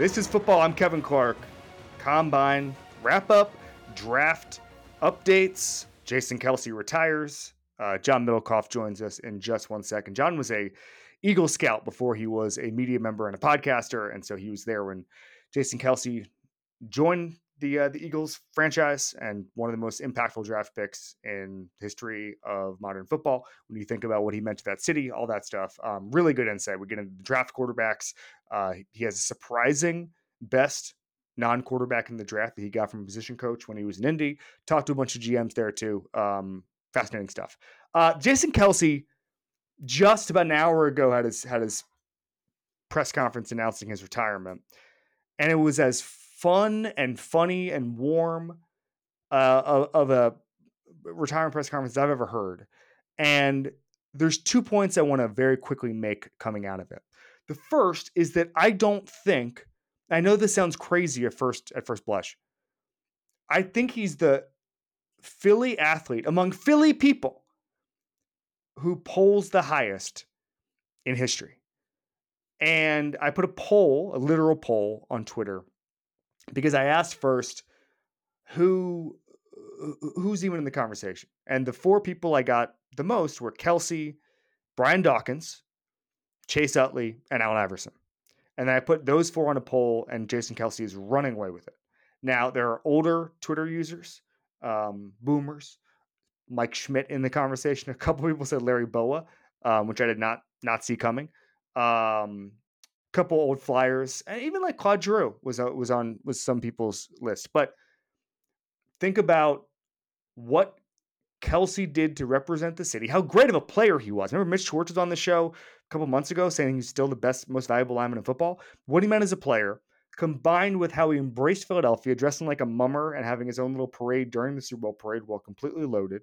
This is football. I'm Kevin Clark. Combine wrap up, draft updates. Jason Kelce retires. John Middlecoff joins us in just 1 second. John was a Eagle scout before he was a media member and a podcaster, and so he was there when Jason Kelce joined the Eagles franchise and one of the most impactful draft picks in history of modern football. When you think about what he meant to that city, all that stuff, really good insight. We get into the draft quarterbacks. He has a surprising best non-quarterback in the draft that he got from a position coach when he was in Indy. Talked to a bunch of GMs there too. Fascinating stuff. Jason Kelce just about an hour ago had his press conference announcing his retirement, and it was as fun and funny and warm of a retirement press conference I've ever heard. And there's 2 points I want to very quickly make coming out of it. The first is that I don't think, I know this sounds crazy at first blush, I think he's the Philly athlete among Philly people who polls the highest in history. And I put a literal poll on Twitter, because I asked first who's even in the conversation. And the 4 people I got the most were Kelce, Brian Dawkins, Chase Utley, and Allen Iverson. And then I put those 4 on a poll, and Jason Kelce is running away with it. Now, there are older Twitter users, boomers, Mike Schmidt in the conversation. A couple people said Larry Boa, which I did not see coming. Couple old Flyers, and even like Claude Giroux was some people's list. But think about what Kelce did to represent the city, how great of a player he was. Remember Mitch Schwartz was on the show a couple months ago saying he's still the best, most valuable lineman in football. What he meant as a player, combined with how he embraced Philadelphia, dressing like a mummer and having his own little parade during the Super Bowl parade while completely loaded,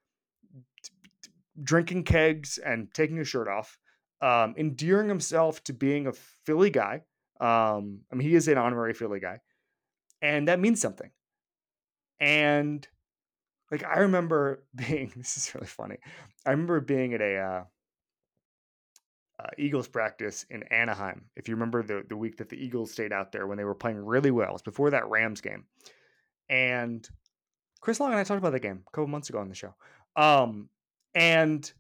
drinking kegs and taking his shirt off, endearing himself to being a Philly guy. He is an honorary Philly guy, and that means something. And like, I remember being, this is really funny. I remember being at a Eagles practice in Anaheim. If you remember the week that the Eagles stayed out there when they were playing really well, it was before that Rams game. And Chris Long and I talked about that game a couple months ago on the show. And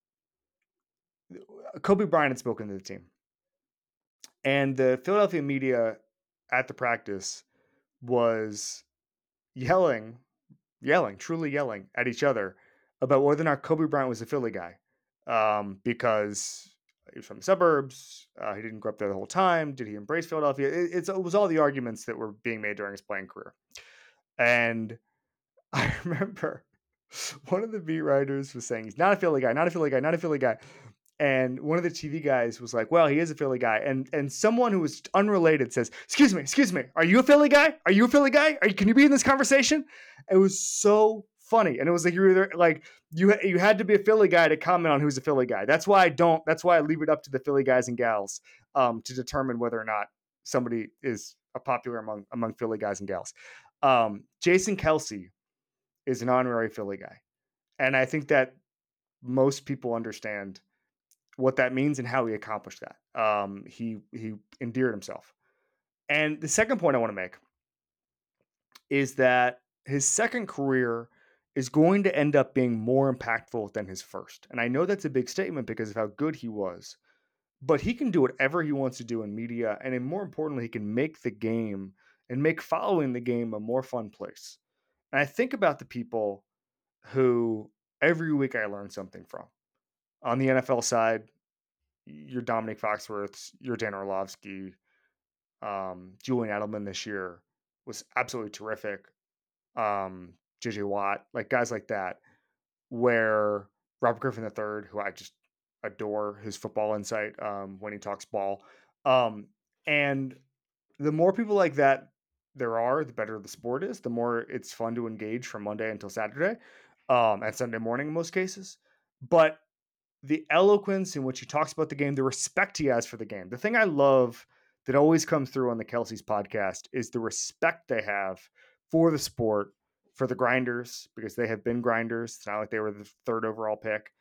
Kobe Bryant had spoken to the team. And the Philadelphia media at the practice was truly yelling at each other about whether or not Kobe Bryant was a Philly guy, because he was from the suburbs. He didn't grow up there the whole time. Did he embrace Philadelphia? It was all the arguments that were being made during his playing career. And I remember one of the beat writers was saying, he's not a Philly guy, not a Philly guy, not a Philly guy. And one of the TV guys was like, well, he is a Philly guy. And someone who was unrelated says, excuse me, are you a Philly guy? Are you a Philly guy? Can you be in this conversation? It was so funny. And it was like, you were either like, you had to be a Philly guy to comment on who's a Philly guy. That's why I leave it up to the Philly guys and gals to determine whether or not somebody is a popular among Philly guys and gals. Jason Kelce is an honorary Philly guy. And I think that most people understand what that means and how he accomplished that. He endeared himself. And the second point I want to make is that his second career is going to end up being more impactful than his first. And I know that's a big statement because of how good he was, but he can do whatever he wants to do in media. And more importantly, he can make the game and make following the game a more fun place. And I think about the people who every week I learn something from. On the NFL side, your Dominic Foxworths, your Dan Orlovsky, Julian Edelman this year was absolutely terrific. JJ Watt, like guys like that, where Robert Griffin III, who I just adore his football insight when he talks ball. And the more people like that there are, the better the sport is, the more it's fun to engage from Monday until Saturday, and Sunday morning in most cases. But the eloquence in which he talks about the game, the respect he has for the game. The thing I love that always comes through on the Kelce's podcast is the respect they have for the sport, for the grinders, because they have been grinders. It's not like they were the 3rd overall pick.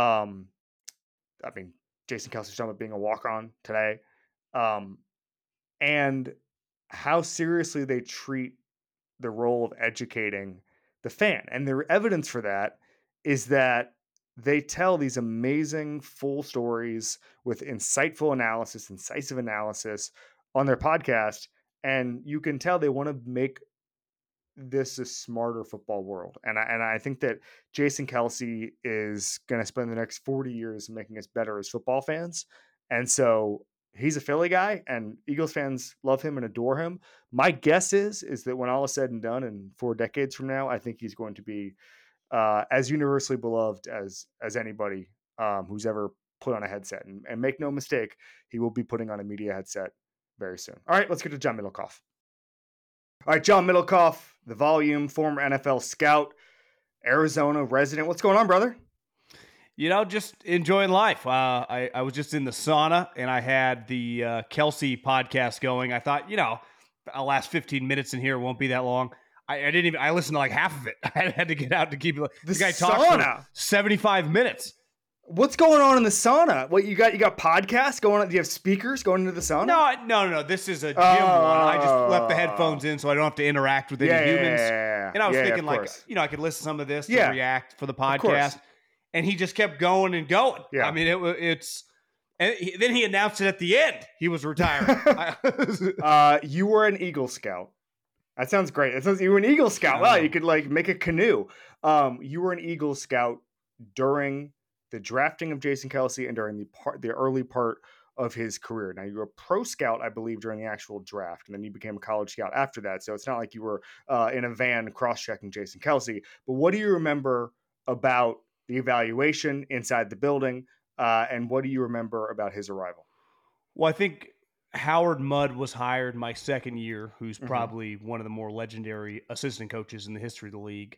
Jason Kelce's talking about being a walk-on today. and how seriously they treat the role of educating the fan. And the evidence for that is that they tell these amazing full stories with insightful analysis, incisive analysis on their podcast. And you can tell they want to make this a smarter football world. And I think that Jason Kelsey is going to spend the next 40 years making us better as football fans. And so he's a Philly guy, and Eagles fans love him and adore him. My guess is that when all is said and done, and 4 decades from now, I think he's going to be as universally beloved as anybody who's ever put on a headset. And make no mistake, he will be putting on a media headset very soon. All right, let's get to John Middlecoff. All right, John Middlecoff, the volume, former NFL scout, Arizona resident. What's going on, brother? Just enjoying life. I was just in the sauna, and I had the Kelsey podcast going. I thought, I'll last 15 minutes in here. It won't be that long. I didn't even. I listened to like half of it. I had to get out to keep it. The guy talked for 75 minutes. What's going on in the sauna? What you got podcasts going on? Do you have speakers going into the sauna? No. This is a gym one. I just left the headphones in so I don't have to interact with any humans. And I was thinking I could listen to some of this to react for the podcast. And he just kept going and going. Yeah. I mean, then he announced it at the end. He was retiring. You were an Eagle Scout. That sounds great. It sounds you were an Eagle Scout. Wow, you could make a canoe. You were an Eagle Scout during the drafting of Jason Kelsey and during the early part of his career. Now, you were a pro scout, I believe, during the actual draft, and then you became a college scout after that. So it's not like you were in a van cross-checking Jason Kelsey. But what do you remember about the evaluation inside the building, and what do you remember about his arrival? Well, I think Howard Mudd was hired my second year, who's probably one of the more legendary assistant coaches in the history of the league.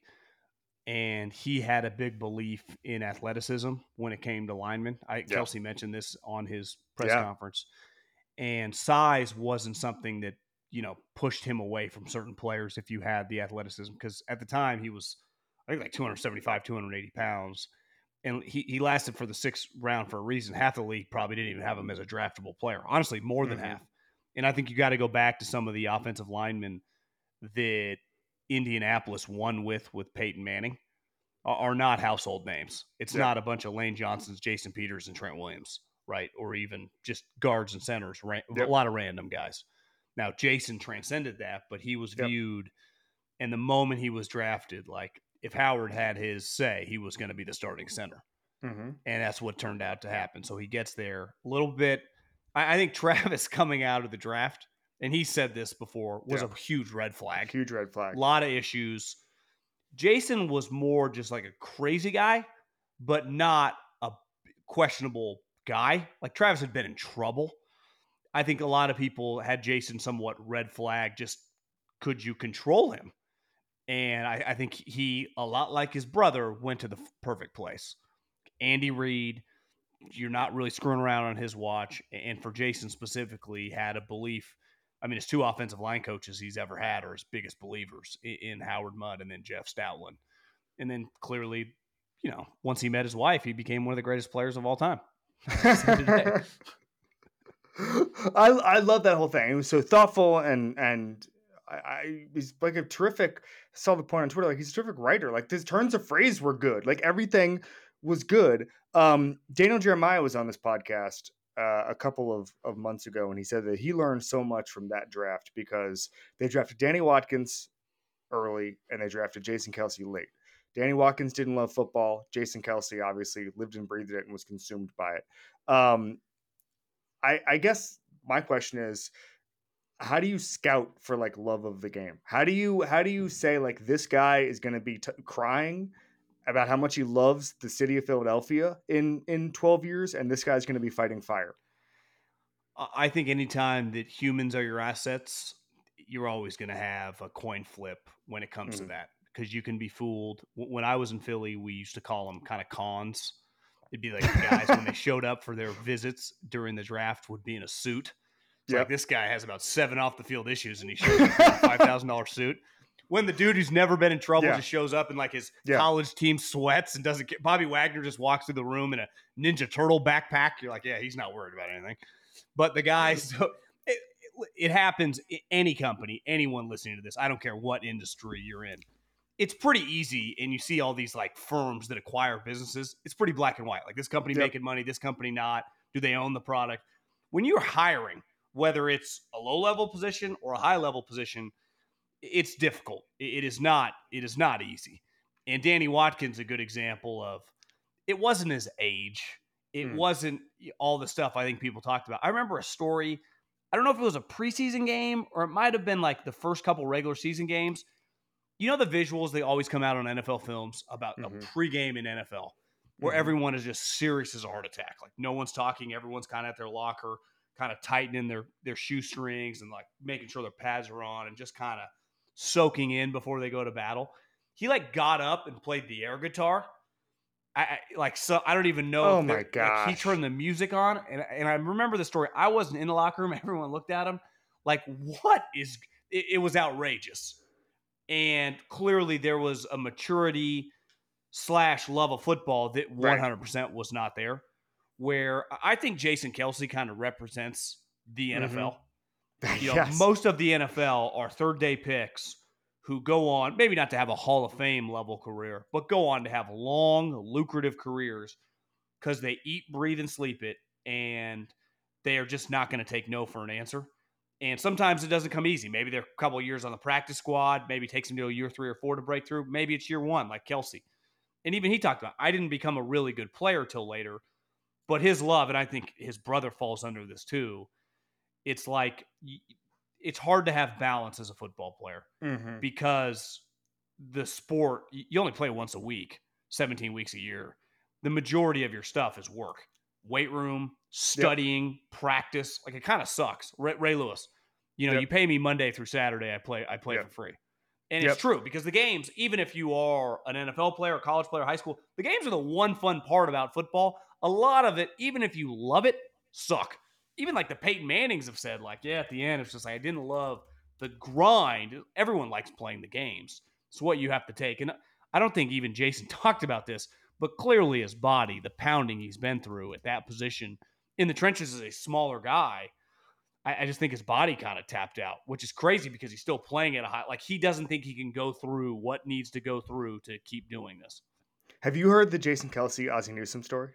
And he had a big belief in athleticism when it came to linemen. Kelsey mentioned this on his press conference. And size wasn't something that, pushed him away from certain players if you had the athleticism. Because at the time, he was, I think, like 275, 280 pounds. And he lasted for the sixth round for a reason. Half the league probably didn't even have him as a draftable player. Honestly, more than half. And I think you got to go back to some of the offensive linemen that Indianapolis won with Peyton Manning are not household names. It's not a bunch of Lane Johnsons, Jason Peters, and Trent Williams, right? Or even just guards and centers, a lot of random guys. Now, Jason transcended that, but he was viewed, and the moment he was drafted, like if Howard had his say, he was going to be the starting center. And that's what turned out to happen. So he gets there a little bit. I think Travis coming out of the draft, and he said this before, was a huge red flag. Huge red flag. A lot of issues. Jason was more just like a crazy guy, but not a questionable guy. Like Travis had been in trouble. I think a lot of people had Jason somewhat red flag. Just could you control him? And I think he, a lot like his brother, went to the perfect place. Andy Reid, you're not really screwing around on his watch. And for Jason specifically, had a belief. I mean, his two offensive line coaches he's ever had are his biggest believers in Howard Mudd and then Jeff Stoutland. And then clearly, once he met his wife, he became one of the greatest players of all time. I love that whole thing. It was so thoughtful and he's like a terrific, I saw the point on Twitter, like he's a terrific writer. Like his turns of phrase were good. Like everything was good. Daniel Jeremiah was on this podcast a couple of months ago, and he said that he learned so much from that draft because they drafted Danny Watkins early and they drafted Jason Kelsey late. Danny Watkins didn't love football. Jason Kelsey obviously lived and breathed it and was consumed by it. I guess my question is, how do you scout for like love of the game? How do you say like this guy is going to be crying about how much he loves the city of Philadelphia in 12 years, and this guy's going to be fighting fire? I think anytime that humans are your assets, you're always going to have a coin flip when it comes to that, because you can be fooled. When I was in Philly, we used to call them kind of cons. It'd be like the guys when they showed up for their visits during the draft would be in a suit. It's like this guy has about 7 off the field issues and he shows up in a $5,000 suit. When the dude who's never been in trouble just shows up in like his college team sweats and doesn't get, Bobby Wagner just walks through the room in a Ninja Turtle backpack. You're like, yeah, he's not worried about anything. But the guys, it happens in any company, anyone listening to this. I don't care what industry you're in. It's pretty easy, and you see all these like firms that acquire businesses. It's pretty black and white. Like this company Yep. making money, this company not. Do they own the product? When you're hiring, whether it's a low level position or a high level position, it's difficult. It is not. It is not easy. And Danny Watkins a good example of it wasn't his age. It Mm. wasn't all the stuff I think people talked about. I remember a story. I don't know if it was a preseason game or it might have been like the first couple regular season games. You know the visuals they always come out on NFL films about a Mm-hmm. pregame in NFL where Mm-hmm. everyone is just serious as a heart attack. Like no one's talking, everyone's kind of at their locker, kind of tightening their shoestrings and like making sure their pads are on and just kind of soaking in before they go to battle. He like got up and played the air guitar. I don't even know Oh if my they're like he gosh. turned the music on and I remember the story. I wasn't in the locker room. Everyone looked at him like, what is it was outrageous. And clearly there was a maturity slash love of football that Right. 100% was not there. Where I think Jason Kelsey kind of represents the Mm-hmm. NFL. You know, Yes. most of the NFL are third day picks who go on, maybe not to have a Hall of Fame level career, but go on to have long, lucrative careers because they eat, breathe, and sleep it. And they are just not going to take no for an answer. And sometimes it doesn't come easy. Maybe they're a couple of years on the practice squad. Maybe it takes them to a year 3 or 4 to break through. Maybe it's year one, like Kelsey. And even he talked about, I didn't become a really good player till later, but his love, and I think his brother falls under this too. It's like it's hard to have balance as a football player Mm-hmm. because the sport you only play once a week, 17 weeks a year. The majority of your stuff is work, weight room, Yep. studying, practice. Like it kind of sucks. Ray Lewis, Yep. you pay me Monday through Saturday. I play for Yep. free. And it's Yep. true because the games, even if you are an NFL player, college player, high school, the games are the one fun part about football. A lot of it, even if you love it, suck. Even like the Peyton Mannings have said, like, yeah, at the end, it's just like I didn't love the grind. Everyone likes playing the games. It's what you have to take. And I don't think even Jason talked about this, but clearly his body, the pounding he's been through at that position in the trenches as a smaller guy, I just think his body kind of tapped out, which is crazy because he's still playing at a high. Like he doesn't think he can go through what needs to go through to keep doing this. Have you heard the Jason Kelsey Ozzie Newsome story?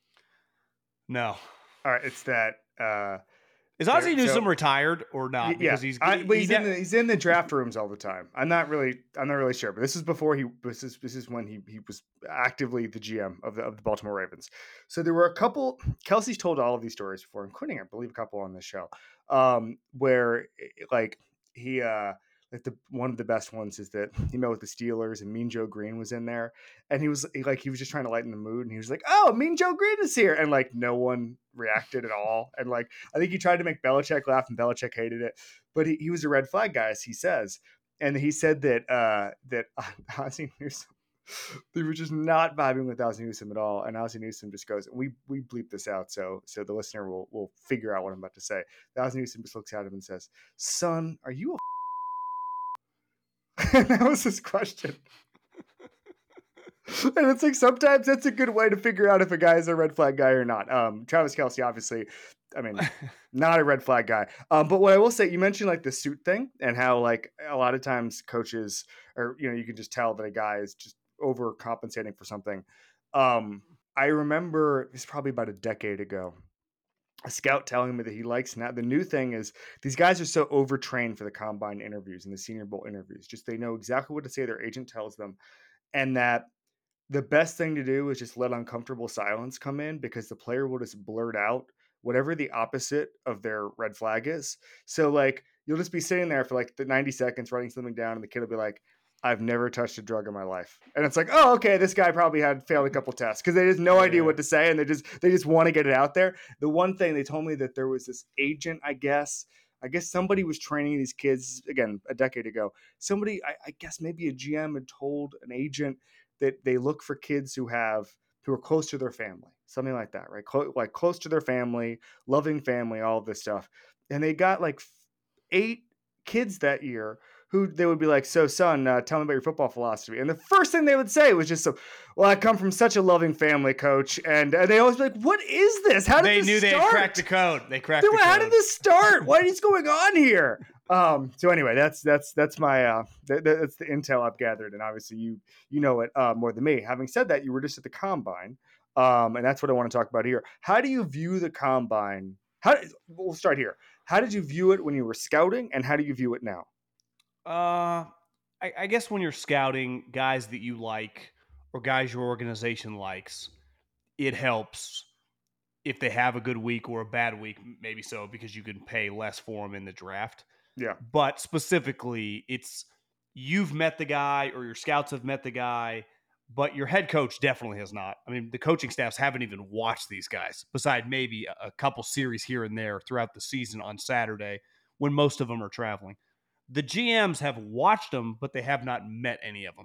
No, All right, it's that is there. Ozzie So Newsome retired or not? yeah, Because he's but he he's in the draft rooms all the time. I'm not really sure, but this is before he this is when he was actively the GM of the Baltimore Ravens. So there were a couple. Kelsey's told all of these stories before, including I believe a couple on this show, where like he like the one of the best ones is that he met with the Steelers and Mean Joe Green was in there, and he was just trying to lighten the mood, and he was like, "Oh, Mean Joe Green is here," and like no one reacted at all, and like I think he tried to make Belichick laugh, and Belichick hated it. But he was a red flag guy, as he says, and he said that Ozzie Newsome, they were just not vibing with Ozzie Newsome at all. And Ozzie Newsome just goes, we bleep this out, so the listener will figure out what I'm about to say. Ozzie Newsome just looks at him and says, "Son, are you a?" And that was his question. And it's like sometimes that's a good way to figure out if a guy is a red flag guy or not. Travis Kelsey, obviously, I mean, not a red flag guy. But what I will say, you mentioned like the suit thing and how like a lot of times coaches or you can just tell that a guy is just overcompensating for something. I remember it's probably about a decade ago. A scout telling me that he likes now. The new thing is these guys are so overtrained for the combine interviews and the Senior Bowl interviews. Just they know exactly what to say. Their agent tells them, and that the best thing to do is just let uncomfortable silence come in because the player will just blurt out whatever the opposite of their red flag is. So like you'll just be sitting there for like the 90 seconds writing something down and the kid will be like, "I've never touched a drug in my life." And it's like, "Oh, okay, this guy probably had failed a couple tests," because they just no idea yeah. what to say and they just want to get it out there. The one thing they told me that there was this agent, I guess somebody was training these kids again a decade ago. Somebody, I guess maybe a GM had told an agent that they look for kids who are close to their family, something like that, right? Like close to their family, loving family, all of this stuff. And they got like 8 kids that year who they would be like, "So, son, tell me about your football philosophy." And the first thing they would say was just, "Well, I come from such a loving family, coach," and they always be like, "What is this? How did They this knew they had start? cracked the code. They cracked the How did code. this start? What is going on here?" So anyway, that's my that's the intel I've gathered, and obviously you know it more than me. Having said that, you were just at the combine, and that's what I want to talk about here. How do you view the combine? We'll start here. How did you view it when you were scouting, and how do you view it now? I guess when you're scouting guys that you like or guys your organization likes, it helps if they have a good week or a bad week, maybe so, because you can pay less for them in the draft. Yeah, But specifically, it's you've met the guy or your scouts have met the guy, but your head coach definitely has not. I mean, the coaching staffs haven't even watched these guys, beside maybe a couple series here and there throughout the season on Saturday when most of them are traveling. The GMs have watched them, but they have not met any of them.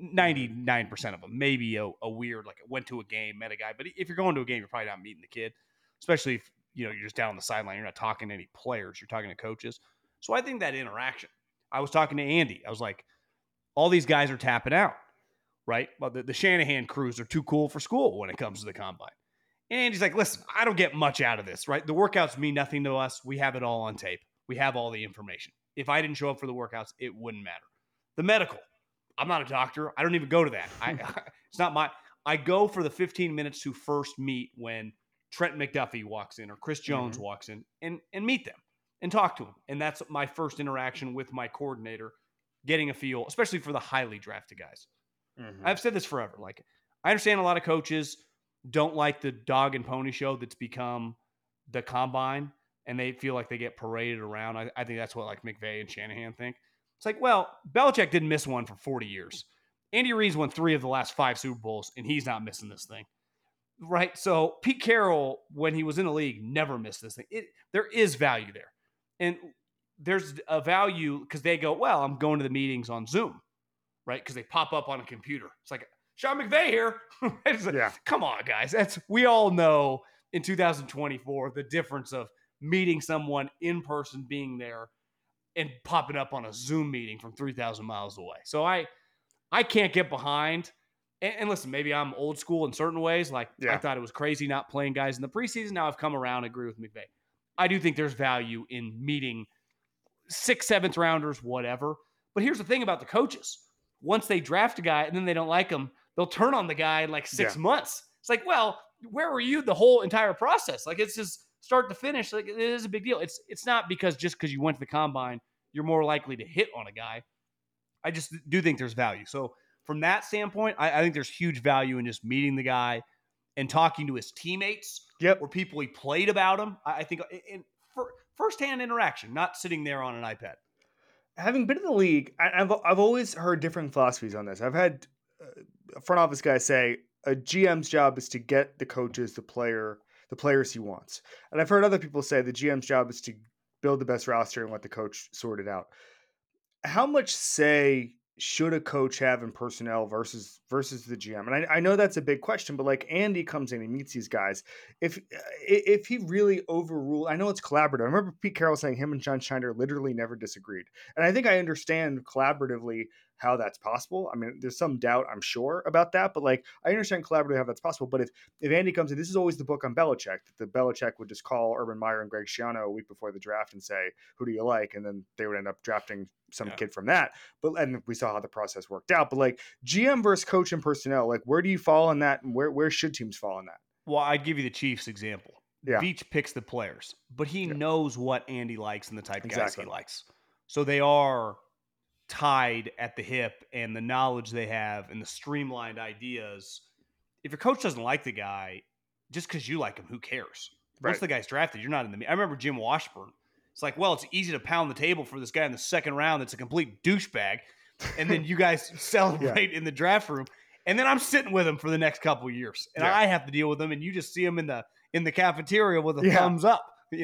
99% of them. Maybe a weird, like, went to a game, met a guy. But if you're going to a game, you're probably not meeting the kid, especially if you're just down on the sideline. You're not talking to any players. You're talking to coaches. So I think that interaction. I was talking to Andy. I was like, all these guys are tapping out, right? Well, the Shanahan crews are too cool for school when it comes to the combine. And he's like, listen, I don't get much out of this, right? The workouts mean nothing to us. We have it all on tape. We have all the information. If I didn't show up for the workouts, it wouldn't matter. The medical, I'm not a doctor. I don't even go to that. It's not my. I go for the 15 minutes to first meet when Trent McDuffie walks in or Chris Jones walks in and meet them and talk to them. And that's my first interaction with my coordinator, getting a feel, especially for the highly drafted guys. I've said this forever. Like, I understand a lot of coaches don't like the dog and pony show that's become the combine, and they feel like they get paraded around. I think that's what like McVay and Shanahan think. It's like, well, Belichick didn't miss one for 40 years. Andy Reid's won 3 of the last 5 Super Bowls, and he's not missing this thing. Right? So Pete Carroll, when he was in the league, never missed this thing. There is value there. And there's a value because they go, well, I'm going to the meetings on Zoom, right? Because they pop up on a computer. It's like, Sean McVay here. It's like, yeah, come on, guys. We all know in 2024 the difference of meeting someone in person, being there, and popping up on a Zoom meeting from 3,000 miles away. So I can't get behind. And listen, maybe I'm old school in certain ways. Like, I yeah. thought it was crazy not playing guys in the preseason. Now I've come around and agree with McVay. I do think there's value in meeting 6th, 7th rounders, whatever. But here's the thing about the coaches. Once they draft a guy and then they don't like him, they'll turn on the guy in like 6 Yeah. months. It's like, well, where were you the whole entire process? Like, it's just start to finish. Like, it is a big deal. It's not because just because you went to the combine, you're more likely to hit on a guy. I just do think there's value. So from that standpoint, I think there's huge value in just meeting the guy and talking to his teammates Yep. or people he played about him. I think in firsthand interaction, not sitting there on an iPad. Having been in the league, I've always heard different philosophies on this. I've had front office guys say a GM's job is to get the coaches the players he wants, and I've heard other people say the GM's job is to build the best roster and let the coach sort it out. How much say should a coach have in personnel versus the GM? And I know that's a big question, but like Andy comes in and meets these guys. If he really overruled, I know it's collaborative. I remember Pete Carroll saying him and John Schneider literally never disagreed, and I think I understand collaboratively how that's possible. I mean, there's some doubt, I'm sure, about that, but like I understand collaboratively how that's possible. But if Andy comes in, this is always the book on Belichick. That the Belichick would just call Urban Meyer and Greg Schiano a week before the draft and say, "Who do you like?" And then they would end up drafting some kid from that. But and we saw how the process worked out. But like GM versus coach and personnel, like where do you fall in that, and where should teams fall in that? Well, I'd give you the Chiefs example. Yeah, Veach picks the players, but he yeah, knows what Andy likes and the type of guys he exactly. likes. So they are tied at the hip, and the knowledge they have and the streamlined ideas. If your coach doesn't like the guy, just because you like him, who cares? Once Right. the guy's drafted, you're not in the. I remember Jim Washburn. It's like, well, it's easy to pound the table for this guy in the second round that's a complete douchebag, and then you guys celebrate in the draft room, and then I'm sitting with him for the next couple of years, and I have to deal with him, and you just see him in the cafeteria with a thumbs up.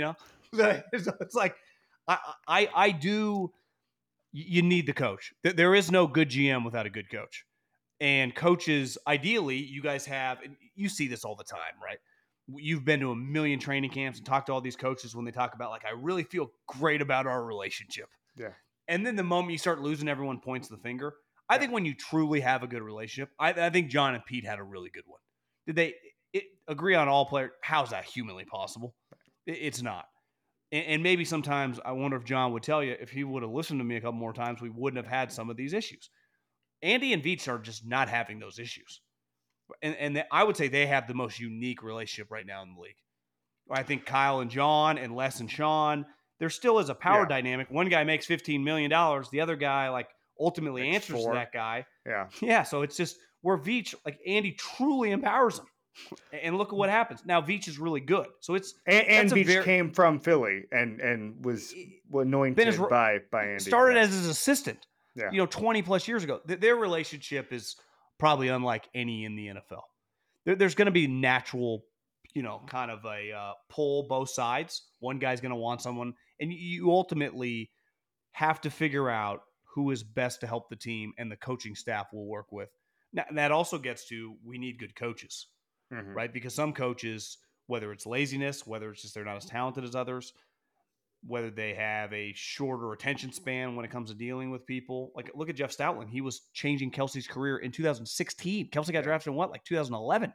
It's like I do. You need the coach. There is no good GM without a good coach. And coaches, ideally, you guys have, and you see this all the time, right? You've been to a million training camps and talked to all these coaches when they talk about, like, I really feel great about our relationship. Yeah. And then the moment you start losing, everyone points the finger. I think when you truly have a good relationship, I think John and Pete had a really good one. Did they agree on all players? How's that humanly possible? It's not. And maybe sometimes I wonder if John would tell you, if he would have listened to me a couple more times, we wouldn't have had some of these issues. Andy and Veach are just not having those issues. And I would say they have the most unique relationship right now in the league. I think Kyle and John and Les and Sean, there still is a power dynamic. One guy makes $15 million. The other guy, like, ultimately Makes answers 4. to that guy. Yeah. Yeah, so it's just where Veach, like, Andy truly empowers him. And look at what happens. Now, Veach is really good. So it's and Veach came from Philly and was anointed by Andy. Started as his assistant, yeah. 20 plus years ago. Their relationship is probably unlike any in the NFL. There's going to be natural, kind of a pull both sides. One guy's going to want someone, and you ultimately have to figure out who is best to help the team, and the coaching staff will work with. Now, that also gets to, we need good coaches, right? Because some coaches, whether it's laziness, whether it's just they're not as talented as others, whether they have a shorter attention span when it comes to dealing with people. Like, look at Jeff Stoutland. He was changing Kelsey's career in 2016. Kelsey got drafted in 2011?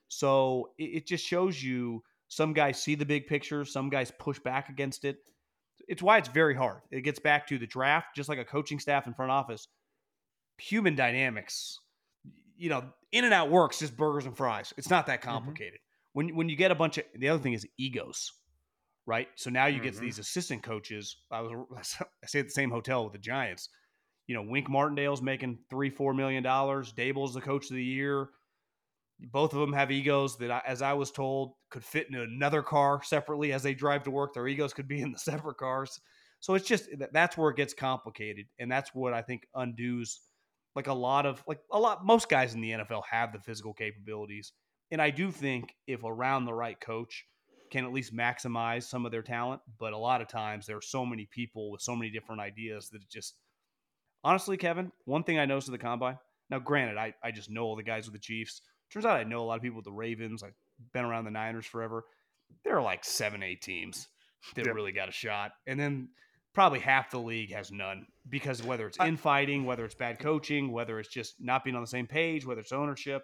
So it just shows you some guys see the big picture, some guys push back against it. It's why it's very hard. It gets back to the draft, just like a coaching staff and front office. Human dynamics, in and out works, just burgers and fries. It's not that complicated. When you get a bunch of, the other thing is egos, right? So now you get these assistant coaches. I stayed at the same hotel with the Giants. Wink Martindale's making $3-4 million. Dable's the coach of the year. Both of them have egos that, as I was told, could fit in another car separately as they drive to work. Their egos could be in the separate cars. So it's just, that's where it gets complicated. And that's what I think undoes, most guys in the NFL have the physical capabilities. And I do think if around the right coach can at least maximize some of their talent. But a lot of times there are so many people with so many different ideas that it just, honestly, Kevin, one thing I noticed at the combine, now granted, I just know all the guys with the Chiefs. Turns out I know a lot of people with the Ravens. I've been around the Niners forever. There are like 7-8 teams that really got a shot. And then probably half the league has none, because whether it's infighting, whether it's bad coaching, whether it's just not being on the same page, whether it's ownership.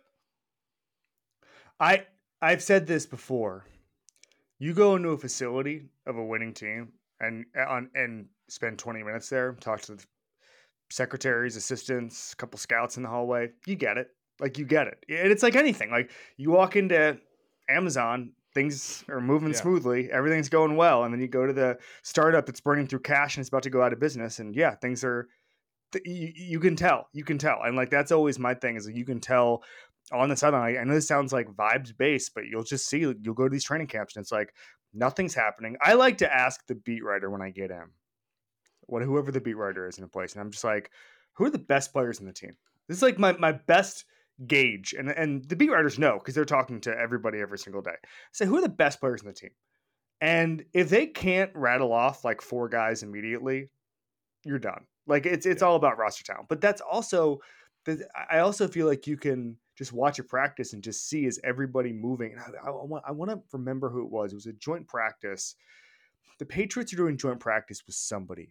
I've said this before. You go into a facility of a winning team and spend 20 minutes there, talk to the secretaries, assistants, a couple scouts in the hallway. You get it. Like, you get it. And it's like anything. Like, you walk into Amazon, things are moving smoothly, everything's going well, and then you go to the startup that's burning through cash and it's about to go out of business, and things are, you can tell. And like, that's always my thing, is like, you can tell on the sideline. I know this sounds like vibes based, but you'll just see, you'll go to these training camps and it's like nothing's happening. I like to ask the beat writer when I get in, whoever the beat writer is in a place, and I'm just like, who are the best players in the team? This is like my best gauge, and the beat writers know, because they're talking to everybody every single day. So who are the best players in the team? And if they can't rattle off like 4 guys immediately, you're done. Like, it's all about roster talent. But that's also, I also feel like you can just watch a practice and just see, is everybody moving. And I want to remember who it was. It was a joint practice. The Patriots are doing joint practice with somebody,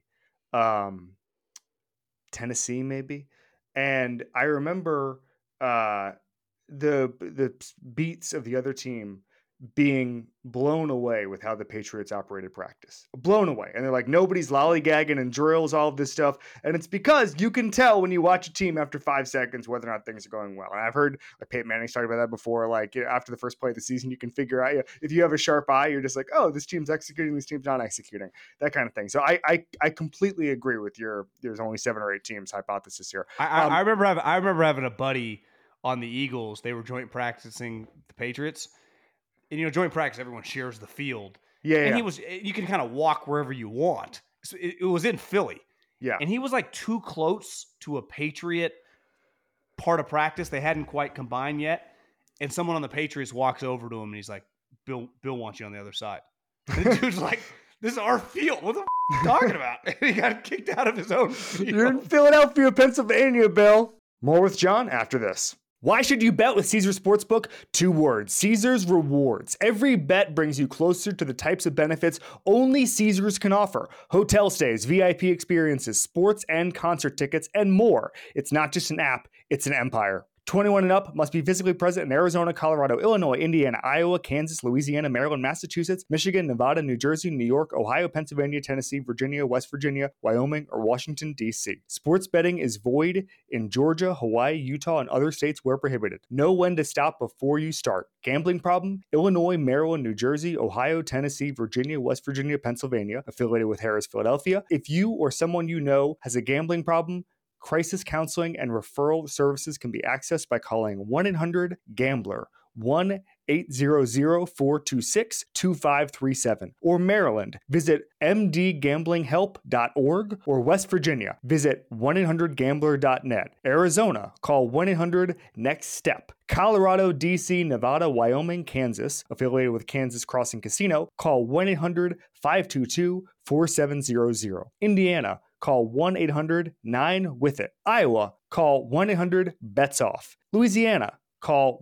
Tennessee maybe. And I remember the beats of the other team being blown away with how the Patriots operated practice. Blown away. And they're like, nobody's lollygagging and drills, all of this stuff. And it's because you can tell when you watch a team after 5 seconds whether or not things are going well. And I've heard like Peyton Manning's talked about that before. Like, after the first play of the season, you can figure out, if you have a sharp eye, you're just like, oh, this team's executing, this team's not executing, that kind of thing. So I completely agree with there's only 7 or 8 teams hypothesis here. I remember having a buddy on the Eagles. They were joint practicing the Patriots. And, joint practice, everyone shares the field. And you can kind of walk wherever you want. So it was in Philly. Yeah. And he was like too close to a Patriot part of practice. They hadn't quite combined yet. And someone on the Patriots walks over to him and he's like, Bill wants you on the other side. And the dude's like, this is our field. What the are you talking about? And he got kicked out of his own field. You're in Philadelphia, Pennsylvania, Bill. More with John after this. Why should you bet with Caesars Sportsbook? 2 words: Caesars Rewards. Every bet brings you closer to the types of benefits only Caesars can offer. Hotel stays, VIP experiences, sports and concert tickets, and more. It's not just an app, it's an empire. 21 and up, must be physically present in Arizona, Colorado, Illinois, Indiana, Iowa, Kansas, Louisiana, Maryland, Massachusetts, Michigan, Nevada, New Jersey, New York, Ohio, Pennsylvania, Tennessee, Virginia, West Virginia, Wyoming, or Washington, D.C. Sports betting is void in Georgia, Hawaii, Utah, and other states where prohibited. Know when to stop before you start. Gambling problem? Illinois, Maryland, New Jersey, Ohio, Tennessee, Virginia, West Virginia, Pennsylvania, affiliated with Harris, Philadelphia. If you or someone you know has a gambling problem, crisis counseling and referral services can be accessed by calling 1-800-GAMBLER, 1-800-426-2537. Or Maryland, visit mdgamblinghelp.org. Or West Virginia, visit 1-800-GAMBLER.net. Arizona, call 1-800-NEXT-STEP. Colorado, D.C., Nevada, Wyoming, Kansas, affiliated with Kansas Crossing Casino, call 1-800-522-4700. Indiana, call 1-800-9-WITH-IT. Iowa, call 1-800-BETS-OFF. Louisiana, call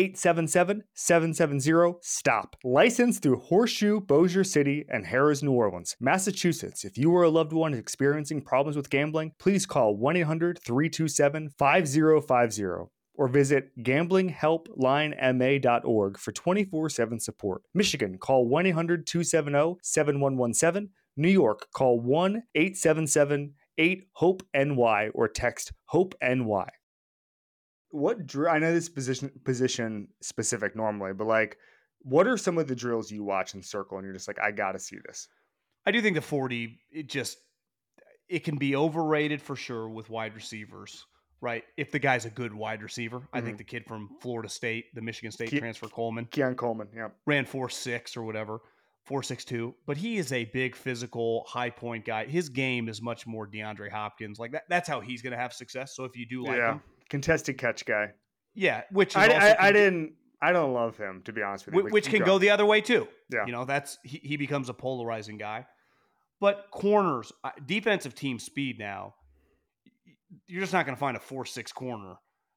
1-877-770-STOP. Licensed through Horseshoe, Bossier City, and Harrah's, New Orleans. Massachusetts, if you or a loved one is experiencing problems with gambling, please call 1-800-327-5050. Or visit gamblinghelplinema.org for 24/7 support. Michigan, call 1-800-270-7117. New York, call 1-877-8-HOPE-NY or text HOPE-NY. I know this position specific normally, but like, what are some of the drills you watch in circle and you're just like, I got to see this? I do think the 40, it can be overrated for sure with wide receivers, right? If the guy's a good wide receiver. I think the kid from Florida State, the Michigan State transfer Coleman, Keon Coleman, yeah, ran 4.6 or whatever, 4.62. But he is a big physical, high point guy. His game is much more DeAndre Hopkins. Like that's how he's going to have success. So if you do like him, contested catch guy. Yeah, which is I don't love him, to be honest with you. Which can go the other way too. Yeah, that's he becomes a polarizing guy. But corners, defensive team speed now, you're just not going to find a 4.6 corner.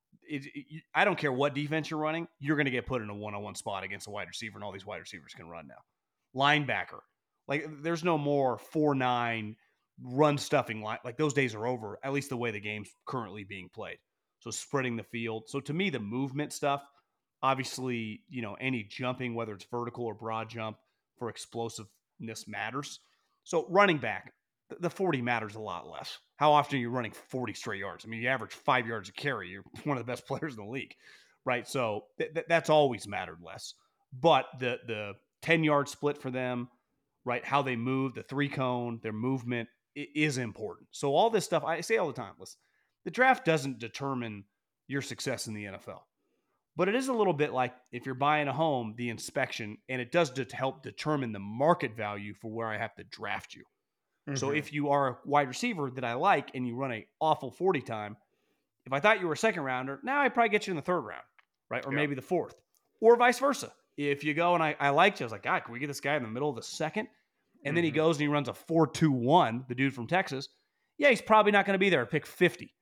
I don't care what defense you're running, you're going to get put in a one-on-one spot against a wide receiver, and all these wide receivers can run now. Linebacker, like there's no more 4.9 run stuffing line. Like those days are over, at least the way the game's currently being played. So spreading the field. So to me, the movement stuff, obviously, any jumping, whether it's vertical or broad jump for explosiveness matters. So running back, the 40 matters a lot less. How often are you running 40 straight yards? I mean, you average 5 yards a carry. You're one of the best players in the league, right? So that's always mattered less. But the 10-yard split for them, right, how they move, the 3-cone, their movement is important. So all this stuff, I say all the time, listen, the draft doesn't determine your success in the NFL. But it is a little bit like if you're buying a home, the inspection, and it does help determine the market value for where I have to draft you. Mm-hmm. So if you are a wide receiver that I like and you run an awful 40 time, if I thought you were a second rounder, now I'd probably get you in the third round, right? Or maybe the fourth, or vice versa. If you go and I liked you, I was like, God, can we get this guy in the middle of the second? And then he goes and he runs a 4.21, the dude from Texas. Yeah, he's probably not going to be there at pick 50.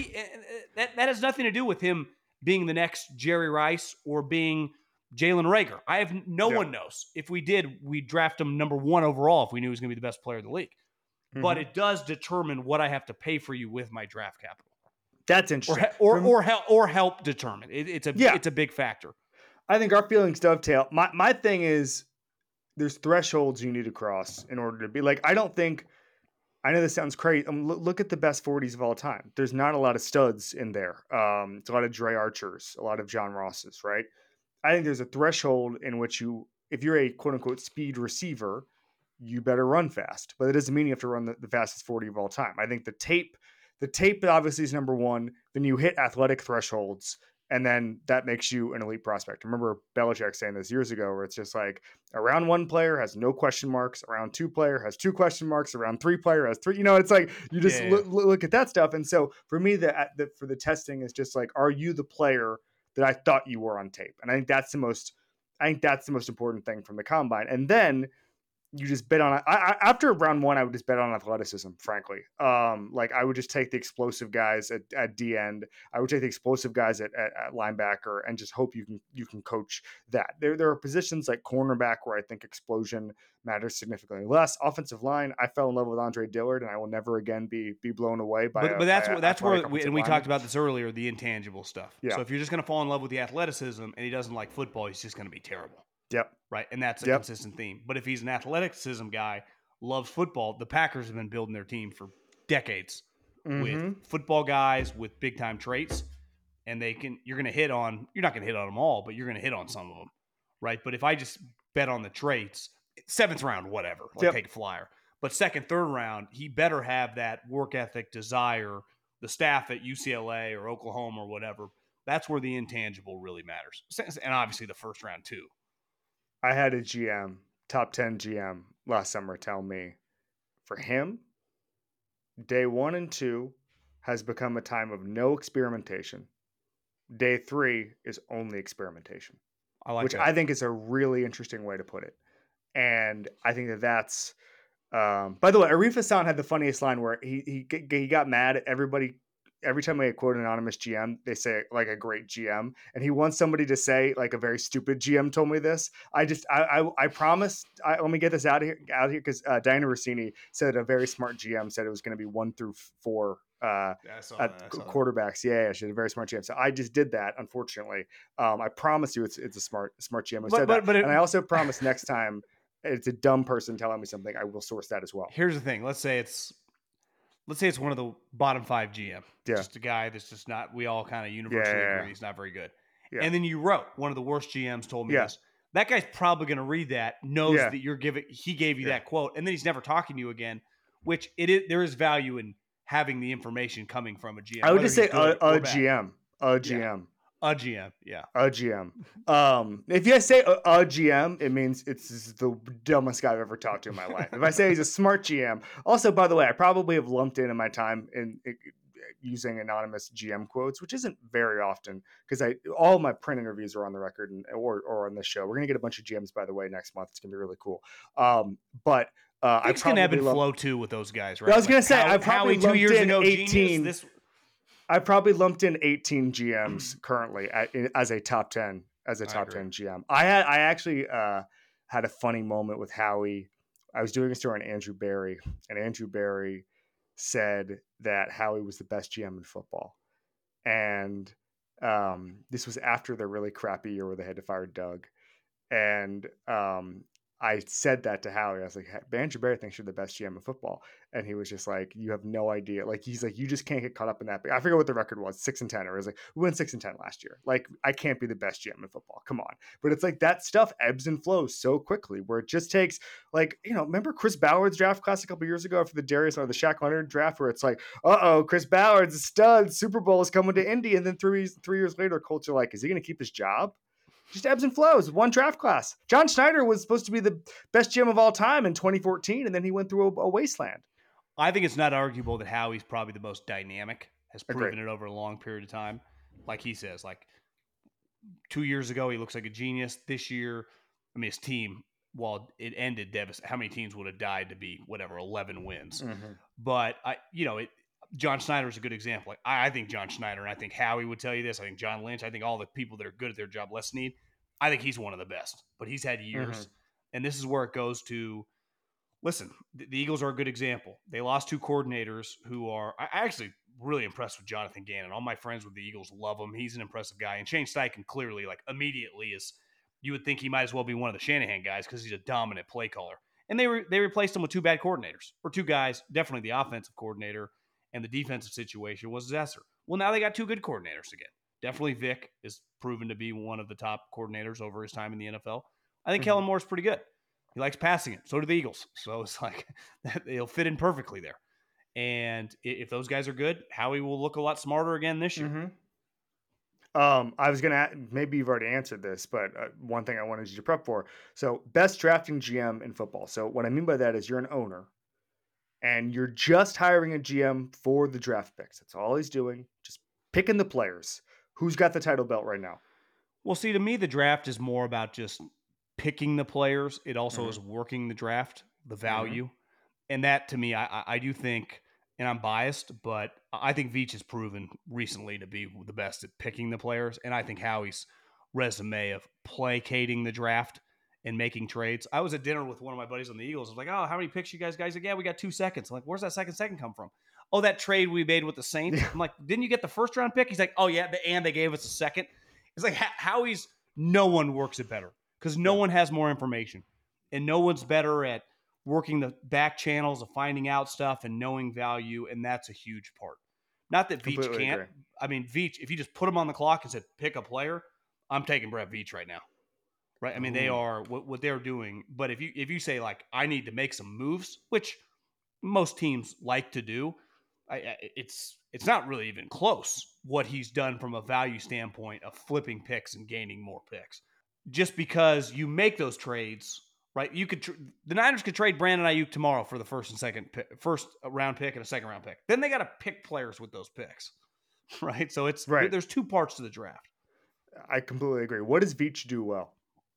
That has nothing to do with him being the next Jerry Rice or being Jalen Reagor. No one knows. If we did, we'd draft him number 1 overall if we knew he was going to be the best player in the league. Mm-hmm. But it does determine what I have to pay for you with my draft capital. That's interesting. Or help determine. It's a big factor. I think our feelings dovetail. My thing is there's thresholds you need to cross in order to be like, I know this sounds crazy. Look at the best 40s of all time. There's not a lot of studs in there. It's a lot of Dre Archers, a lot of John Rosses, right? I think there's a threshold in which if you're a quote unquote speed receiver, you better run fast. But it doesn't mean you have to run the fastest 40 of all time. I think the tape obviously is number one. Then you hit athletic thresholds, and then that makes you an elite prospect. I remember Belichick saying this years ago, where it's just like a round 1 player has no question marks, a round 2 player has 2 question marks, a round 3 player has 3. It's like you just look at that stuff. And so for me, for the testing is just like, are you the player that I thought you were on tape? And I think that's the most important thing from the combine. And then you just bet on after round one. I would just bet on athleticism, frankly. Like I would just take the explosive guys at D end. I would take the explosive guys at linebacker and just hope you can coach that. There are positions like cornerback where I think explosion matters significantly less. Offensive line, I fell in love with Andre Dillard, and I will never again be blown away by But by that's a that's where athletic offensive we talked lineman. about this earlier, the intangible stuff. Yeah. So if you're just going to fall in love with the athleticism and he doesn't like football, he's just going to be terrible, Yep. right? And that's a Yep. consistent theme. But if he's an athleticism guy, loves football, the Packers have been building their team for decades with Mm-hmm. football guys with big time traits, and you're going to hit on, you're not going to hit on them all, but you're going to hit on some of them, right? But if I just bet on the traits, seventh round, whatever, like Yep. take a flyer. But second, third round, he better have that work ethic, desire, the staff at UCLA or Oklahoma or whatever. That's where the intangible really matters. And obviously the first round too. I had a GM, top 10 GM last summer tell me for him, day 1 and 2 has become a time of no experimentation. Day 3 is only experimentation, I like which that. I think is a really interesting way to put it. And I think that's, by the way, Arif Hassan had the funniest line where he got mad at everybody. Every time I quote an anonymous GM, they say like a great GM, and he wants somebody to say like a very stupid GM told me this. I promise. Let me get this out here because Diana Rossini said a very smart GM said it was going to be 1 through 4 Yeah, I saw that. quarterbacks. Yeah, she's a very smart GM. So I just did that. Unfortunately, I promise you, it's a smart GM who said that. And I also promise next time it's a dumb person telling me something, I will source that as well. Here's the thing. Let's say it's one of the bottom 5 GM. Yeah. Just a guy that's just not, we all kind of universally agree he's not very good. Yeah. And then you wrote, one of the worst GMs told me this. That guy's probably going to read that, knows that he gave you that quote, and then he's never talking to you again, which there is value in having the information coming from a GM. I would just say a GM. A GM. A GM, yeah. A GM. If you say a GM, it means it's the dumbest guy I've ever talked to in my life. If I say he's a smart GM, also, by the way, I probably have lumped in my time in using anonymous GM quotes, which isn't very often because all of my print interviews are on the record or on this show. We're gonna get a bunch of GMs, by the way, next month. It's gonna be really cool. But I can ebb and flow too with those guys, right? I was gonna say I probably lumped 2 years in ago, 18. I probably lumped in 18 GMs currently as a top 10 10 GM. I actually had a funny moment with Howie. I was doing a story on Andrew Berry, and Andrew Berry said that Howie was the best GM in football. And this was after the really crappy year where they had to fire Doug. And I said that to Howie. I was like, Andrew Berry thinks you're the best GM in football. And he was just like, you have no idea. Like, he's like, you just can't get caught up in that. I forget what the record was, 6-10. Or it was like, we went 6-10 last year. Like, I can't be the best GM in football. Come on. But it's like that stuff ebbs and flows so quickly where it just takes, like, remember Chris Ballard's draft class a couple years ago after the Darius or the Shaq Leonard draft where it's like, Chris Ballard's a stud. Super Bowl is coming to Indy. And then 3 years later, Colts are like, is he going to keep his job? Just ebbs and flows. One draft class. John Schneider was supposed to be the best GM of all time in 2014, and then he went through a wasteland. I think it's not arguable that Howie's probably the most dynamic, has proven it over a long period of time. Like he says, like 2 years ago, he looks like a genius. This year, I mean, his team, while it ended devastating, how many teams would have died to be, 11 wins? Mm-hmm. But, John Schneider is a good example. Like, I think John Schneider, and I think Howie would tell you this. I think John Lynch. I think all the people that are good at their job, Les Snead. I think he's one of the best. But he's had years, and this is where it goes to. Listen, the Eagles are a good example. They lost 2 coordinators who are. I actually really impressed with Jonathan Gannon. All my friends with the Eagles love him. He's an impressive guy, and Shane Steichen clearly, like immediately, is. You would think he might as well be one of the Shanahan guys because he's a dominant play caller. And they replaced him with 2 bad coordinators, or 2 guys. Definitely the offensive coordinator. And the defensive situation was Zesser. Well, now they got 2 good coordinators again. Definitely Vic is proven to be one of the top coordinators over his time in the NFL. I think Kellen Moore's pretty good. He likes passing it. So do the Eagles. So it's like they'll fit in perfectly there. And if those guys are good, Howie will look a lot smarter again this year. I was going to, maybe you've already answered this, but one thing I wanted you to prep for. So best drafting GM in football. So what I mean by that is you're an owner. And you're just hiring a GM for the draft picks. That's all he's doing. Just picking the players. Who's got the title belt right now? Well, see, to me, the draft is more about just picking the players, it also Hmm. is working the draft, the Hmm. value. And that to me, I do think, and I'm biased, but I think Veach has proven recently to be the best at picking the players. And I think Howie's resume of placating the draft and making trades. I was at dinner with one of my buddies on the Eagles. I was like, "Oh, how many picks you guys?" Like, yeah, we got 2 seconds. I'm like, where's that second come from? Oh, that trade we made with the Saints. Yeah. I'm like, didn't you get the first round pick? He's like, oh yeah, and they gave us a second. It's like Howie's. No one works it better because no Yeah. one has more information, and no one's better at working the back channels of finding out stuff and knowing value, and that's a huge part. Not that Veach Completely can't. agree. I mean, Veach, if you just put him on the clock and said pick a player, I'm taking Brett Veach right now. Right? I mean, they Ooh. are what they're doing. But if you say like I need to make some moves, which most teams like to do, it's not really even close what he's done from a value standpoint of flipping picks and gaining more picks. Just because you make those trades, right? You could the Niners could trade Brandon Ayuk tomorrow for the first round pick and a second round pick. Then they got to pick players with those picks, right? So Right. there's two parts to the draft. I completely agree. What does Veach do well?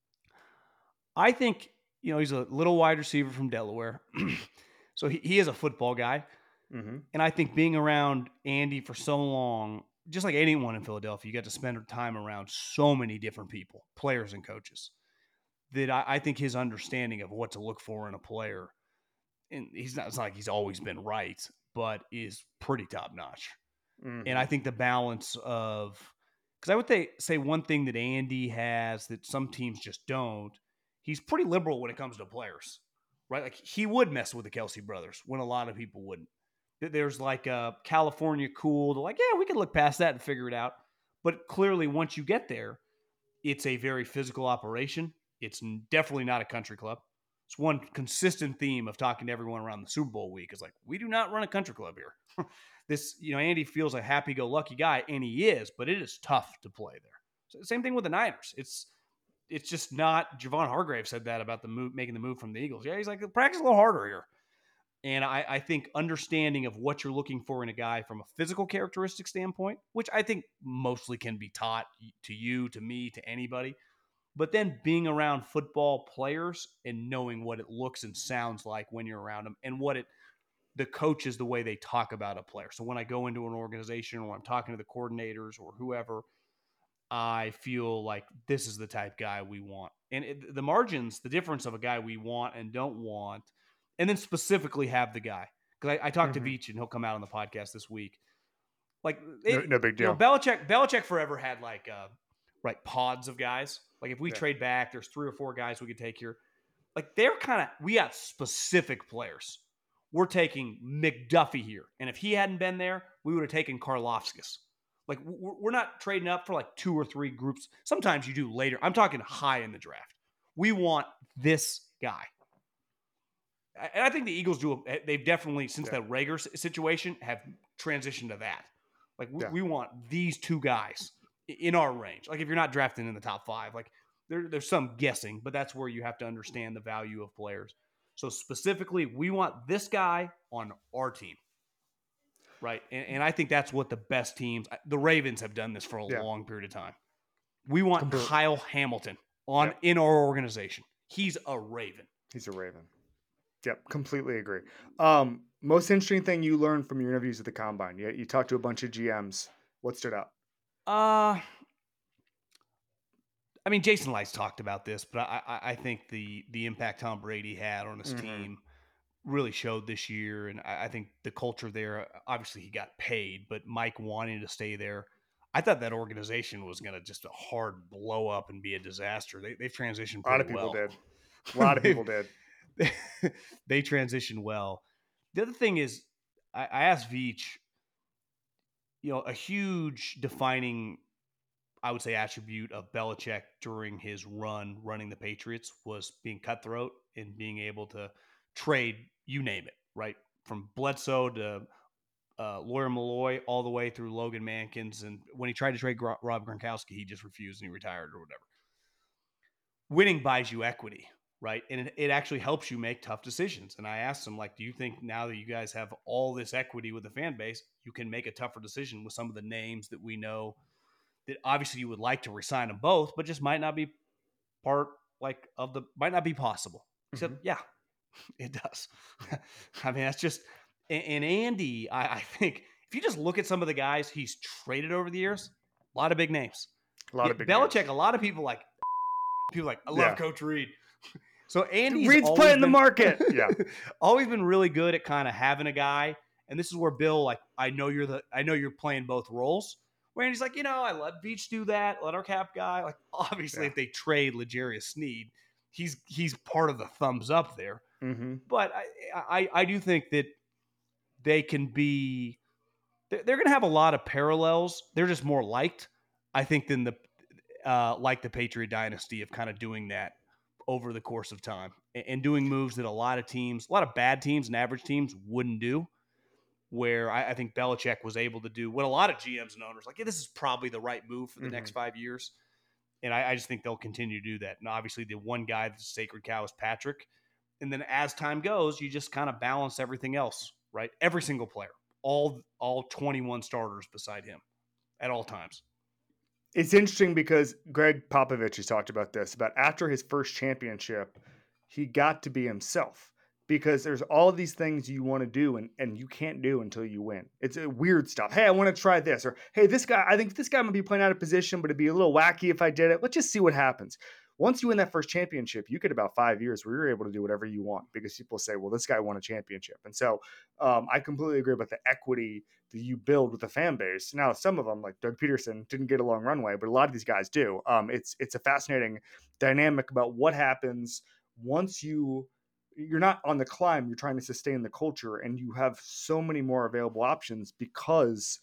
I think he's a little wide receiver from Delaware, so he is a football guy. Hmm. And I think being around Andy for so long, just like anyone in Philadelphia, you got to spend time around so many different people, players and coaches, that I think his understanding of what to look for in a player, and it's not like he's always been right, but is pretty top notch. And I Hmm. think the balance of, because I would say one thing that Andy has that some teams just don't, he's pretty liberal when it comes to players, right? Like he would mess with the Kelsey brothers when a lot of people wouldn't. There's like a California cool to like, yeah, we can look past that and figure it out. But clearly, once you get there, it's a very physical operation. It's definitely not a country club. It's one consistent theme of talking to everyone around the Super Bowl week is like, we do not run a country club here. Andy feels a happy-go-lucky guy, and he is, but it is tough to play there. So, same thing with the Niners. It's just not. Javon Hargrave said that about the move, making the move from the Eagles. Yeah, he's like, practice a little harder here. And I think understanding of what you're looking for in a guy from a physical characteristic standpoint, which I think mostly can be taught to you, to me, to anybody, but then being around football players and knowing what it looks and sounds like when you're around them and the coaches, the way they talk about a player. So when I go into an organization or I'm talking to the coordinators or whoever, I feel like this is the type guy we want. And the margins, the difference of a guy we want and don't want, and then specifically have the guy. Because I talked to Hmm. Veach and he'll come out on the podcast this week. Like, No, no big deal. Belichick forever had like, right, pods of guys. Like if we Yeah. trade back, there's 3 or 4 guys we could take here. Like they're we got specific players. We're taking McDuffie here. And if he hadn't been there, we would have taken Karlofskis. Like we're not trading up for like 2 or 3 groups. Sometimes you do later. I'm talking high in the draft. We want this guy. And I think the Eagles do. They've definitely, since Yeah. that Rager situation, have transitioned to that. Like Yeah. we want these 2 guys in our range. Like if you're not drafting in the top 5, like there's some guessing, but that's where you have to understand the value of players. So specifically, we want this guy on our team, right? And I think that's what the best teams, the Ravens, have done this for a Yeah. long period of time. We want Completely. Kyle Hamilton Yep. in our organization. He's a Raven. He's a Raven. Yep. Completely agree. Most interesting thing you learned from your interviews at the combine. You talked to a bunch of GMs. What stood out? Uh I mean, Jason Lights talked about this, but I think the impact Tom Brady had on his Hmm. team really showed this year, and I think the culture there. Obviously, he got paid, but Mike wanting to stay there. I thought that organization was going to just a hard blow up and be a disaster. They've transitioned A lot pretty of people well. did. A lot of people did. They transitioned well. The other thing is, I asked Veach, a huge defining, I would say, attribute of Belichick during his running the Patriots was being cutthroat and being able to trade, you name it, right? From Bledsoe to Lawyer Malloy all the way through Logan Mankins. And when he tried to trade Rob Gronkowski, he just refused and he retired or whatever. Winning buys you equity, right? And it actually helps you make tough decisions. And I asked him, like, do you think now that you guys have all this equity with the fan base, you can make a tougher decision with some of the names that we know that obviously you would like to resign them both, but just might not be part like of the might not be possible. He said, Mhm. yeah, it does. I mean, that's just and Andy, I think if you just look at some of the guys he's traded over the years, a lot of big names. A lot Yeah, of big names. Belichick, a lot of people like, I love Yeah. Coach Reed. So Andy's Reed's playing the market. Yeah. always been really good at kind of having a guy. And this is where Bill, like, I know you're playing both roles. Where Andy's like, I let Beach do that, let our cap guy. Like, obviously, Yeah. if they trade L'Jarius Sneed, he's part of the thumbs up there. Mhm. But I do think that they can be they're going to have a lot of parallels. They're just more liked, I think, than the like the Patriot dynasty of kind of doing that over the course of time and doing moves that a lot of bad teams and average teams wouldn't do. Where I think Belichick was able to do what a lot of GMs and owners like, yeah, this is probably the right move for the next Mhm. 5 years. And I just think they'll continue to do that. And obviously, the one guy that's a sacred cow is Patrick. And then as time goes, you just kind of balance everything else, right? Every single player, all 21 starters beside him at all times. It's interesting because Greg Popovich has talked about this, about after his first championship, he got to be himself because there's all these things you want to do and you can't do until you win. It's a weird stuff. Hey, I want to try this. Or, hey, this guy, I think this guy might be playing out of position, but it'd be a little wacky if I did it. Let's just see what happens. Once you win that first championship, you get about 5 years where you're able to do whatever you want because people say, well, this guy won a championship. And so I completely agree about the equity that you build with the fan base. Now, some of them, like Doug Peterson, didn't get a long runway, but a lot of these guys do. It's a fascinating dynamic about what happens once you're not on the climb, you're trying to sustain the culture, and you have so many more available options because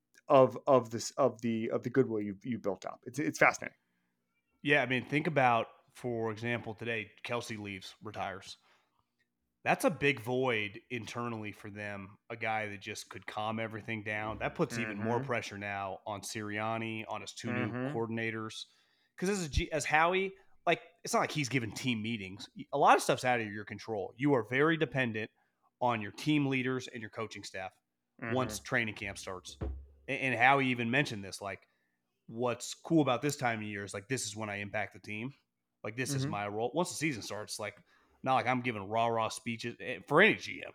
of this of the goodwill you built up. It's fascinating. Yeah, I mean, think about, for example, today Kelsey leaves, retires. That's a big void internally for them. A guy that just could calm everything down. That puts even more Mm-hmm. pressure now on Sirianni, on his two new Mm-hmm. coordinators. Because as Howie, like, it's not like he's given team meetings. A lot of stuff's out of your control. You are very dependent on your team leaders and your coaching staff Mm-hmm. once training camp starts. And Howie even mentioned this. Like, what's cool about this time of year is like, this is when I impact the team. Like, this is Mm-hmm. my role. Once the season starts, like, not like I'm giving rah speeches for any GM.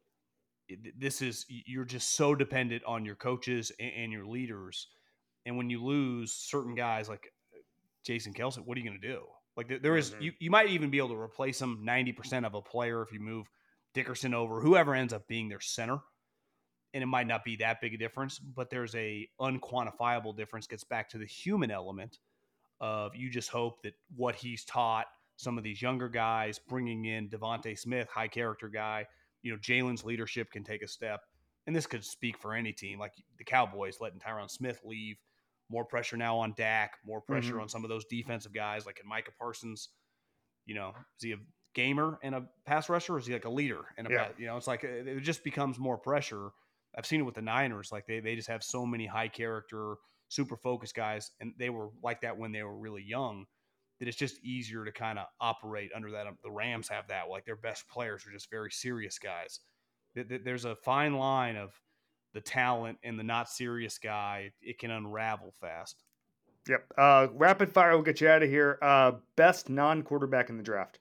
This is, you're just so dependent on your coaches and your leaders. And when you lose certain guys like Jason Kelsey, what are you going to do? Like, there is, Mm-hmm. you might even be able to replace him 90% of a player if you move Dickerson over, whoever ends up being their center. And it might not be that big a difference, but there's a unquantifiable difference. Gets back to the human element of, you just hope that what he's taught some of these younger guys, bringing in Devontae Smith, high character guy, Jalen's leadership can take a step. And this could speak for any team, like the Cowboys letting Tyron Smith leave. More pressure now on Dak, more pressure Mm-hmm. on some of those defensive guys, like in Micah Parsons. Is he a gamer and a pass rusher, or is he like a leader and a Yeah. pass? It's like it just becomes more pressure. I've seen it with the Niners. Like, they just have so many high character, super focused guys, and they were like that when they were really young, that it's just easier to kind of operate under that. The Rams have that. Like, their best players are just very serious guys. There's a fine line of the talent and the not serious guy. It can unravel fast. Yep. Rapid fire will get you out of here. Best non-quarterback in the draft.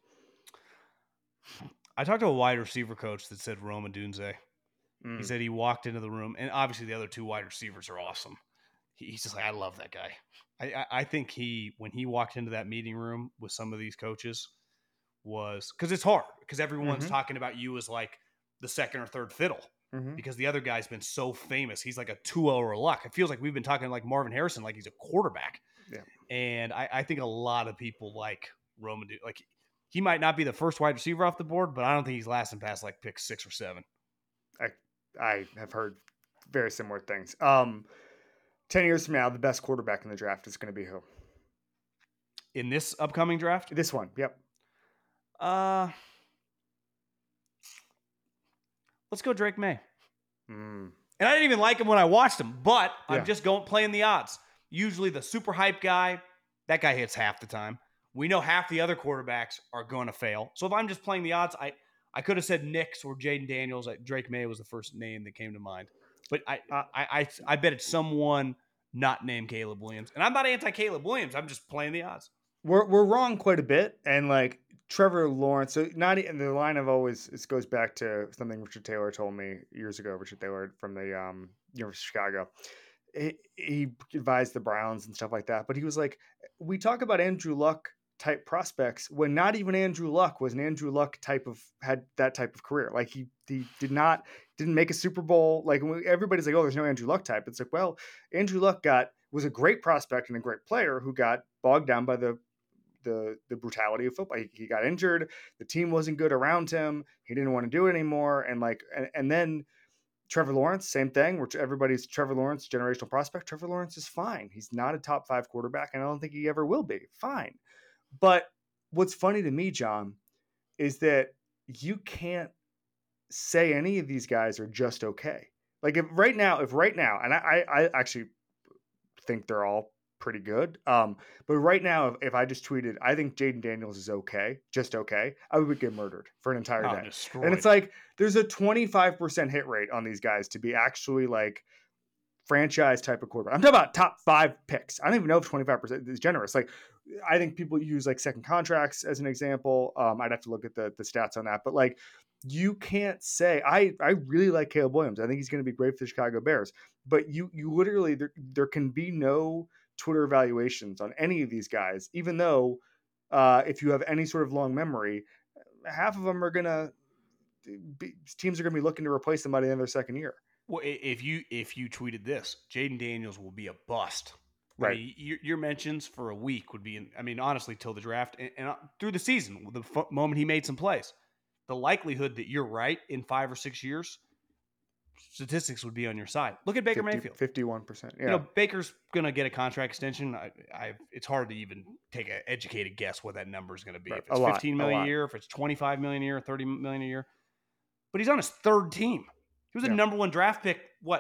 I talked to a wide receiver coach that said Rome Odunze. He Mm. said he walked into the room, and obviously the other two wide receivers are awesome. He's just like, I love that guy. I think when he walked into that meeting room with some of these coaches, was because it's hard, because everyone's Mm-hmm. talking about you as like the second or third fiddle, Mm-hmm. because the other guy's been so famous. He's like a 2-0 or a luck. It feels like we've been talking like Marvin Harrison, like he's a quarterback. Yeah. And I think a lot of people like Roman. Like, he might not be the first wide receiver off the board, but I don't think he's lasting past like pick 6 or 7. I I have heard very similar things. 10 years from now, the best quarterback in the draft is going to be who? In this upcoming draft, This one. Yep. uh, let's go Drake May. Mm. And I didn't even like him when I watched him, but I'm Yeah. just playing the odds. Usually the super hype guy, that guy hits half the time. We know half the other quarterbacks are going to fail. So if I'm just playing the odds, I could have said Knicks or Jaden Daniels. Drake May was the first name that came to mind. But I bet it's someone not named Caleb Williams. And I'm not anti Caleb Williams. I'm just playing the odds. we're wrong quite a bit, and like Trevor Lawrence. So not and the line of always this goes back to something Richard Taylor told me years ago. Richard Taylor from the University of Chicago. He advised the Browns and stuff like that, but he was like, we talk about Andrew Luck type prospects when not even Andrew Luck was an Andrew Luck type of had that type of career. Like he didn't make a Super Bowl. Like everybody's like, oh, there's no Andrew Luck type. It's like, well, Andrew Luck was a great prospect and a great player who got bogged down by the brutality of football. He got injured. The team wasn't good around him. He didn't want to do it anymore. And then Trevor Lawrence, same thing. Where everybody's Trevor Lawrence, generational prospect. Trevor Lawrence is fine. He's not a top 5 quarterback, and I don't think he ever will be. Fine. But what's funny to me, John, is that you can't say any of these guys are just okay. Like if right now, and I actually think they're all pretty good. But right now, if I just tweeted, I think Jaden Daniels is okay, just okay, I would get murdered for an entire Oh, day. destroyed. And it's like there's a 25% hit rate on these guys to be actually like franchise type of quarterback. I'm talking about top 5 picks. I don't even know if 25% is generous. Like I think people use like second contracts as an example. I'd have to look at the stats on that, but like you can't say I really like Caleb Williams. I think he's going to be great for the Chicago Bears. But you literally there can be no Twitter evaluations on any of these guys, even though if you have any sort of long memory, half of them are gonna teams are gonna be looking to replace them by the end of their second year. Well, if you tweeted this, Jaden Daniels will be a bust. I Right. mean, your mentions for a week would be, I mean, honestly, till the draft and through the season, the moment he made some plays, the likelihood that you're right in 5 or 6 years, statistics would be on your side. Look at Baker Mayfield. 51%. Yeah. You know, Baker's going to get a contract extension. It's hard to even take an educated guess what that number is going to be. Right. If it's 15 million a year, if it's 25 million a year, 30 million a year. But he's on his third team. He was a number 1 draft pick,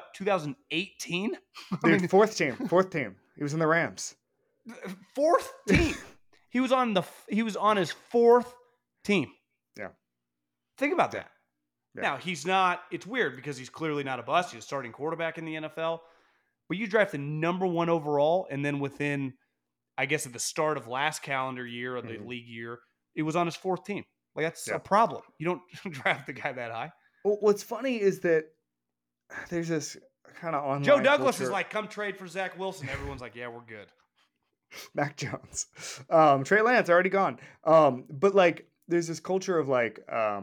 2018? Dude, fourth team. He was in the Rams. 4th team. He was on his 4th team. Yeah. Think about that. Yeah. Now, he's not, it's weird because he's clearly not a bust. He's a starting quarterback in the NFL. But you draft the number 1 overall, and then within, I guess at the start of last calendar year or the league year, it was on his 4th team. Like, that's a problem. You don't draft the guy that high. Well, what's funny is that there's this kind of online Joe Douglas culture. is like, come trade for Zach Wilson. Everyone's like, yeah, we're good. Mac Jones. Trey Lance already gone. But like there's this culture of like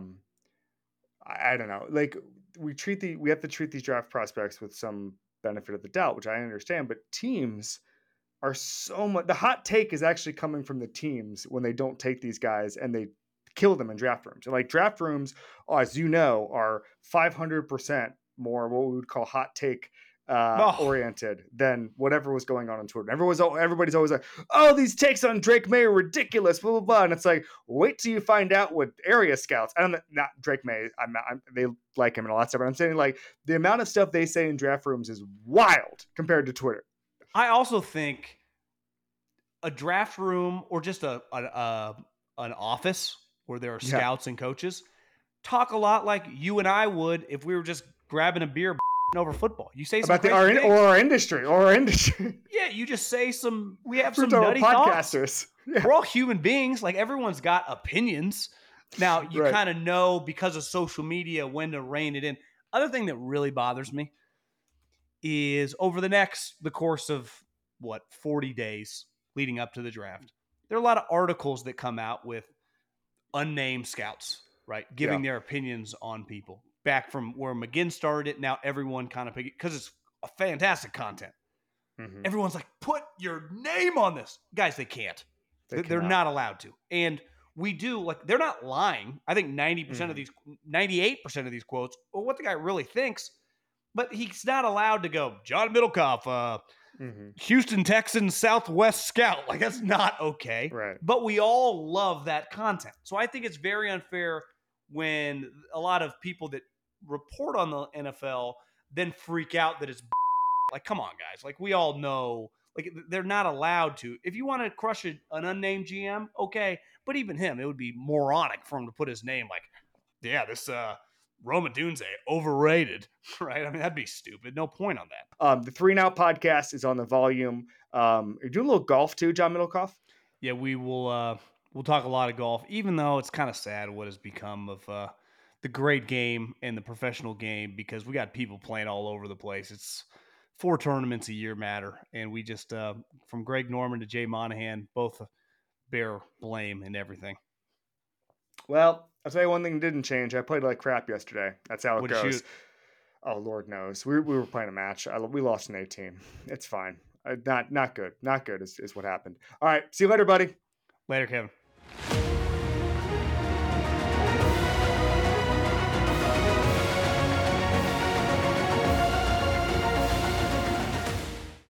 I don't know, like we have to treat these draft prospects with some benefit of the doubt, which I understand, but teams are so much the hot take is actually coming from the teams when they don't take these guys and they kill them in draft rooms. And like draft rooms, as you know, are 500% more what we would call hot take oriented than whatever was going on Twitter. Everybody's always like, "Oh, these takes on Drake May are ridiculous," blah blah blah. And it's like, wait till you find out what area scouts. I don't know, not Drake May. They like him and all that stuff. But I'm saying like the amount of stuff they say in draft rooms is wild compared to Twitter. I also think a draft room or just an office where there are scouts and coaches talk a lot like you and I would if we were just grabbing a beer over football. You say some about our industry. Yeah, you just say some. We have We're some nutty podcasters. Yeah. We're all human beings. Like everyone's got opinions. Now you kind of know because of social media when to rein it in. Other thing that really bothers me is over the course of 40 days leading up to the draft, there are a lot of articles that come out with unnamed scouts, right, giving their opinions on people. Back from where McGinn started it, now everyone kind of because it's a fantastic content. Mm-hmm. Everyone's like, put your name on this. Guys, they can't. They're not allowed to. And we do, like, they're not lying. I think 90% of these, 98% of these quotes are what the guy really thinks, but he's not allowed to go, John Middlecoff, Houston Texans Southwest Scout. Like, that's not okay. Right. But we all love that content. So I think it's very unfair when a lot of people that report on the NFL then freak out that it's like, come on, guys. Like, we all know, like, they're not allowed to. If you want to crush an unnamed GM, okay. But even him, it would be moronic for him to put his name like, yeah, this Rome Odunze, overrated, right? I mean, that'd be stupid. No point on that. The 3 Now podcast is on the volume. You're doing a little golf too, John Middlecoff? Yeah, we'll talk a lot of golf, even though it's kind of sad what has become of the great game and the professional game because we got people playing all over the place. It's 4 tournaments a year matter, and we just from Greg Norman to Jay Monahan both bear blame and everything. Well, I'll tell you one thing that didn't change. I played like crap yesterday. That's how it What to goes. shoot Oh Lord knows. We were playing a match. We lost an 18. It's fine. Not good. Not good is what happened. All right. See you later, buddy. later, Kevin.